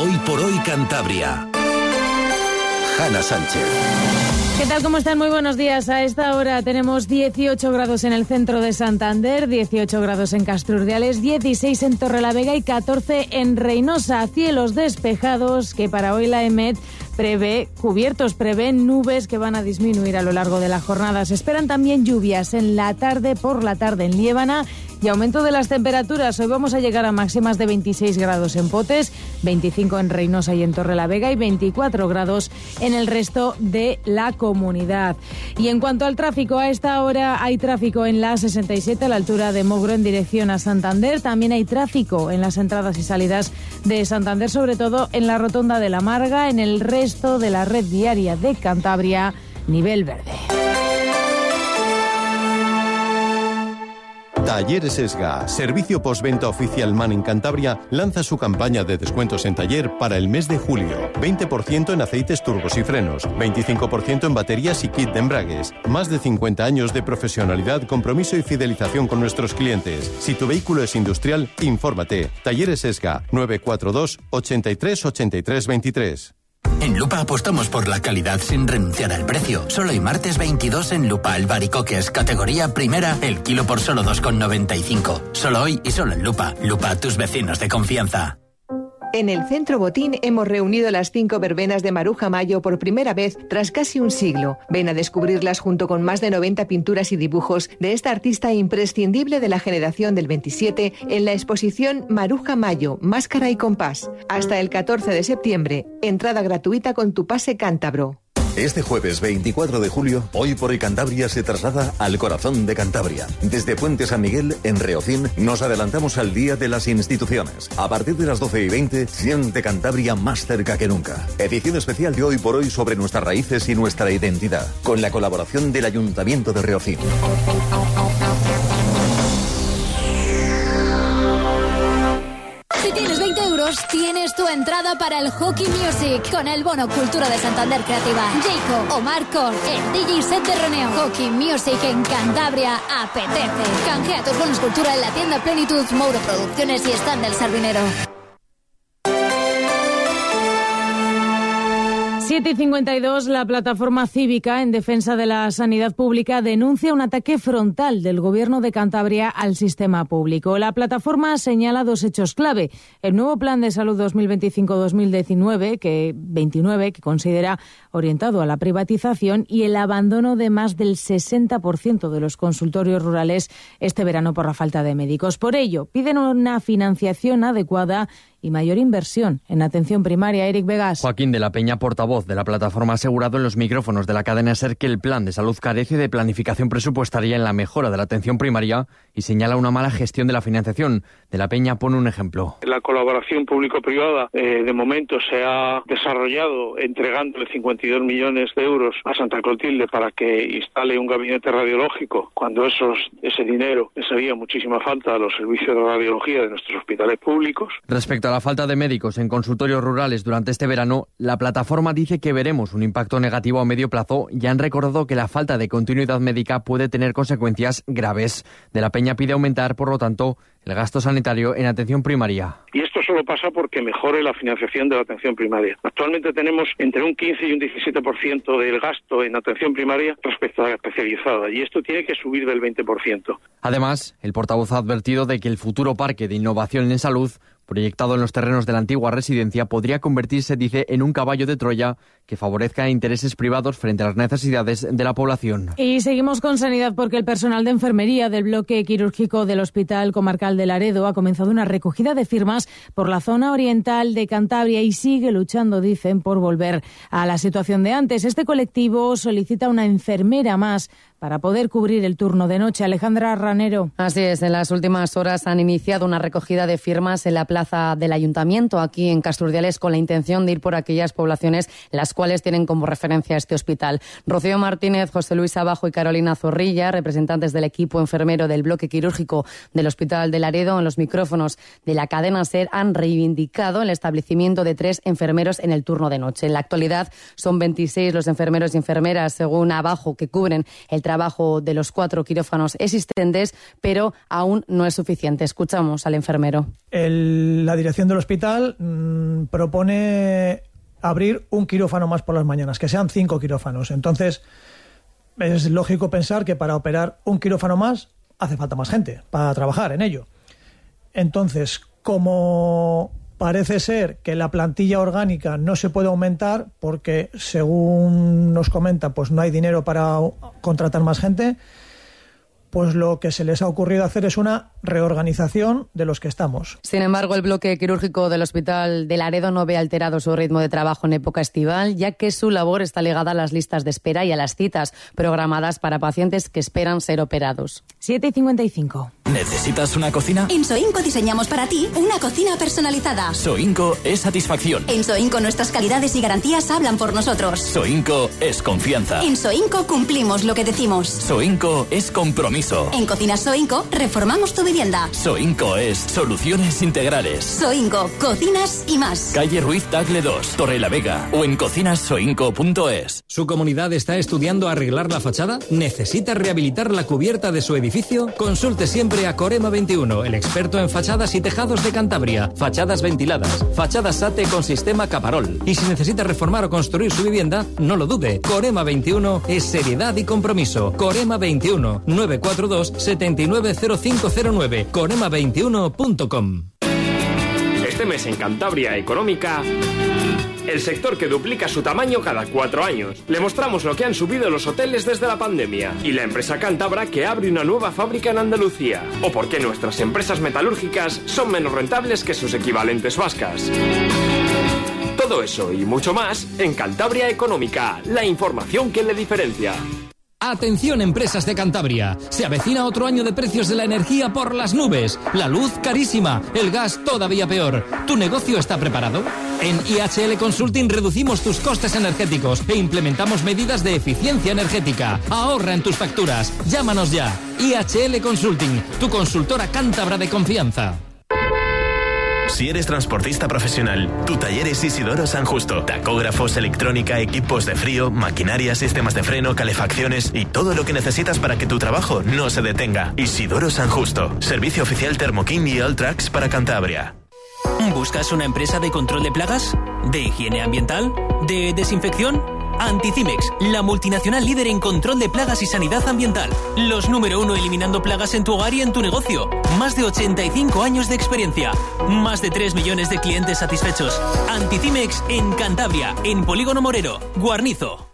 Hoy por hoy Cantabria. Hanna Sánchez. ¿Qué tal? ¿Cómo están? Muy buenos días. A esta hora tenemos 18 grados en el centro de Santander, 18 grados en Castrurdiales, 16 en Torrelavega y 14 en Reynosa. Cielos despejados que para hoy la EMET prevé nubes que van a disminuir a lo largo de la jornada. Se esperan también lluvias en la tarde, por la tarde en Liébana y aumento de las temperaturas. Hoy vamos a llegar a máximas de 26 grados en Potes, 25 en Reynosa y en Torrelavega y 24 grados en el resto de la comunidad. Y en cuanto al tráfico, a esta hora hay tráfico en la A67 a la altura de Mogro en dirección a Santander. También hay tráfico en las entradas y salidas de Santander, sobre todo en la rotonda de la Marga, en el resto de la red viaria de Cantabria, nivel verde. Talleres Esga, servicio postventa oficial MAN en Cantabria, lanza su campaña de descuentos en taller para el mes de julio. 20% en aceites turbos y frenos, 25% en baterías y kit de embragues. Más de 50 años de profesionalidad, compromiso y fidelización con nuestros clientes. Si tu vehículo es industrial, infórmate. Talleres Esga, 942 83 83 23. En Lupa apostamos por la calidad sin renunciar al precio. Solo el martes 22 en Lupa albaricoques, categoría primera, el kilo por solo 2,95. Solo hoy y solo en Lupa. Lupa, tus vecinos de confianza. En el Centro Botín hemos reunido las 5 verbenas de Maruja Mayo por primera vez tras casi un siglo. Ven a descubrirlas junto con más de 90 pinturas y dibujos de esta artista imprescindible de la generación del 27 en la exposición Maruja Mayo, Máscara y Compás. Hasta el 14 de septiembre, entrada gratuita con tu pase cántabro. Este jueves 24 de julio, Hoy por Hoy Cantabria se traslada al corazón de Cantabria. Desde Puente San Miguel, en Reocín, nos adelantamos al Día de las Instituciones. A partir de las 12:20, siente Cantabria más cerca que nunca. Edición especial de Hoy por Hoy sobre nuestras raíces y nuestra identidad, con la colaboración del Ayuntamiento de Reocín. Si tienes 20 euros, tienes tu entrada para el Hockey Music con el bono Cultura de Santander Creativa. Jacob, Omar Kor, el DJ set de Roneo. Hockey Music en Cantabria apetece. Canjea tus bonos Cultura en la tienda Plenitud, Mouro Producciones y Stand del Sardinero. 7:52, la plataforma cívica en defensa de la sanidad pública denuncia un ataque frontal del Gobierno de Cantabria al sistema público. La plataforma señala 2 hechos clave. El nuevo Plan de Salud 2025-2029, que considera orientado a la privatización, y el abandono de más del 60% de los consultorios rurales este verano por la falta de médicos. Por ello, piden una financiación adecuada y mayor inversión en atención primaria. Eric Vegas. Joaquín de la Peña, portavoz de la plataforma, ha asegurado en los micrófonos de la cadena SER que el plan de salud carece de planificación presupuestaria en la mejora de la atención primaria y señala una mala gestión de la financiación. De la Peña pone un ejemplo. La colaboración público-privada de momento se ha desarrollado entregándole 52 millones de euros a Santa Clotilde para que instale un gabinete radiológico, cuando ese dinero les haría muchísima falta a los servicios de radiología de nuestros hospitales públicos. Respecto a la falta de médicos en consultorios rurales durante este verano, la plataforma dice que veremos un impacto negativo a medio plazo y han recordado que la falta de continuidad médica puede tener consecuencias graves. De la Peña pide aumentar, por lo tanto, el gasto sanitario en atención primaria. Y esto solo pasa porque mejore la financiación de la atención primaria. Actualmente tenemos entre un 15 y un 17% del gasto en atención primaria respecto a la especializada, y esto tiene que subir del 20%. Además, el portavoz ha advertido de que el futuro parque de innovación en salud, proyectado en los terrenos de la antigua residencia, podría convertirse, dice, en un caballo de Troya que favorezca intereses privados frente a las necesidades de la población. Y seguimos con sanidad porque el personal de enfermería del bloque quirúrgico del Hospital Comarcal de Laredo ha comenzado una recogida de firmas por la zona oriental de Cantabria y sigue luchando, dicen, por volver a la situación de antes. Este colectivo solicita una enfermera más para poder cubrir el turno de noche. Alejandra Ranero. Así es, en las últimas horas han iniciado una recogida de firmas en la plaza del Ayuntamiento, aquí en Castrurdiales, con la intención de ir por aquellas poblaciones las cuales tienen como referencia este hospital. Rocío Martínez, José Luis Abajo y Carolina Zorrilla, representantes del equipo enfermero del bloque quirúrgico del Hospital de Laredo, en los micrófonos de la cadena SER, han reivindicado el establecimiento de 3 enfermeros en el turno de noche. En la actualidad son 26 los enfermeros y enfermeras, según Abajo, que cubren el trabajo de los 4 quirófanos existentes, pero aún no es suficiente. Escuchamos al enfermero. La dirección del hospital propone abrir un quirófano más por las mañanas, que sean 5 quirófanos. Entonces, es lógico pensar que para operar un quirófano más hace falta más gente para trabajar en ello. Entonces, como parece ser que la plantilla orgánica no se puede aumentar porque, según nos comenta, pues no hay dinero para contratar más gente, pues lo que se les ha ocurrido hacer es una reorganización de los que estamos. Sin embargo, el bloque quirúrgico del Hospital de Laredo no ve alterado su ritmo de trabajo en época estival, ya que su labor está ligada a las listas de espera y a las citas programadas para pacientes que esperan ser operados. 7:55. ¿Necesitas una cocina? En Soinco diseñamos para ti una cocina personalizada. Soinco es satisfacción. En Soinco nuestras calidades y garantías hablan por nosotros. Soinco es confianza. En Soinco cumplimos lo que decimos. Soinco es compromiso. En Cocinas Soinco reformamos tu vivienda. Soinco es soluciones integrales. Soinco, cocinas y más. Calle Ruiz Tagle 2, Torrelavega o en cocinassoinco.es. ¿Su comunidad está estudiando arreglar la fachada? ¿Necesita rehabilitar la cubierta de su edificio? Consulte siempre a Corema 21, el experto en fachadas y tejados de Cantabria. Fachadas ventiladas, fachadas SATE con sistema Caparol. Y si necesita reformar o construir su vivienda, no lo dude. Corema 21 es seriedad y compromiso. Corema 21, 942 790509. Corema21.com. Este mes en Cantabria Económica, el sector que duplica su tamaño cada 4 años. Le mostramos lo que han subido los hoteles desde la pandemia y la empresa cántabra que abre una nueva fábrica en Andalucía. O por qué nuestras empresas metalúrgicas son menos rentables que sus equivalentes vascas. Todo eso y mucho más en Cantabria Económica, la información que le diferencia. Atención, empresas de Cantabria. Se avecina otro año de precios de la energía por las nubes. La luz carísima, el gas todavía peor. ¿Tu negocio está preparado? En IHL Consulting reducimos tus costes energéticos e implementamos medidas de eficiencia energética. Ahorra en tus facturas. Llámanos ya. IHL Consulting, tu consultora cántabra de confianza. Si eres transportista profesional, tu taller es Isidoro San Justo. Tacógrafos, electrónica, equipos de frío, maquinaria, sistemas de freno, calefacciones y todo lo que necesitas para que tu trabajo no se detenga. Isidoro San Justo. Servicio oficial Thermokin y Alltrax para Cantabria. ¿Buscas una empresa de control de plagas? ¿De higiene ambiental? ¿De desinfección? Anticimex, la multinacional líder en control de plagas y sanidad ambiental. Los número 1 eliminando plagas en tu hogar y en tu negocio. Más de 85 años de experiencia. Más de 3 millones de clientes satisfechos. Anticimex en Cantabria, en Polígono Morero, Guarnizo.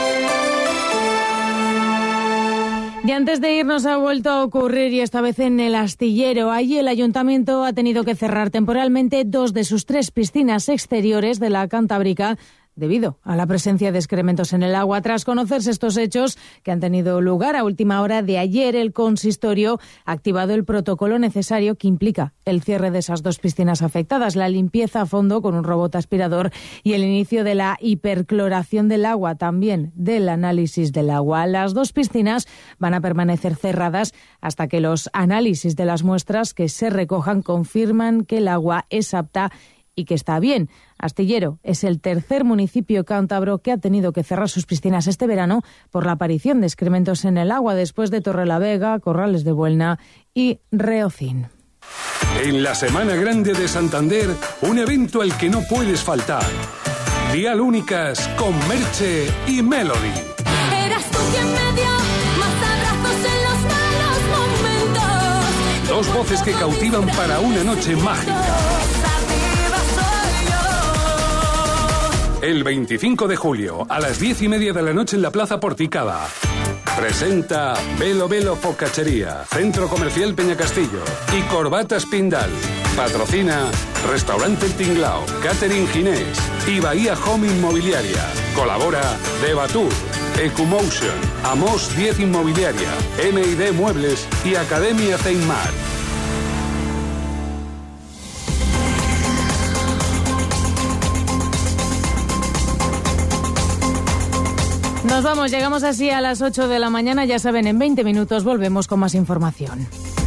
Y antes de irnos ha vuelto a ocurrir, y esta vez en el Astillero. Allí el ayuntamiento ha tenido que cerrar temporalmente 2 de sus 3 piscinas exteriores de la Cantábrica debido a la presencia de excrementos en el agua. Tras conocerse estos hechos que han tenido lugar a última hora de ayer, el consistorio ha activado el protocolo necesario que implica el cierre de esas 2 piscinas afectadas, la limpieza a fondo con un robot aspirador y el inicio de la hipercloración del agua, también del análisis del agua. Las 2 piscinas van a permanecer cerradas hasta que los análisis de las muestras que se recojan confirman que el agua es apta y que está bien. Astillero es el tercer municipio cántabro que ha tenido que cerrar sus piscinas este verano por la aparición de excrementos en el agua, después de Torrelavega, Corrales de Buelna y Reocín. En la Semana Grande de Santander, un evento al que no puedes faltar. Dial Únicas con Merche y Melody. Eras tú quien me dio más abrazos en los malos momentos. 2 voces que cautivan para una noche mágica. El 25 de julio, a las 10:30 de la noche en la Plaza Porticada. Presenta Velo Velo Focachería, Centro Comercial Peñacastillo y Corbatas Pindal. Patrocina Restaurante El Tinglao, Catering Ginés y Bahía Home Inmobiliaria. Colabora Debatur, Ecumotion, Amos 10 Inmobiliaria, M&D Muebles y Academia Zeynmar. Nos vamos, llegamos así a las 8 de la mañana. Ya saben, en 20 minutos volvemos con más información.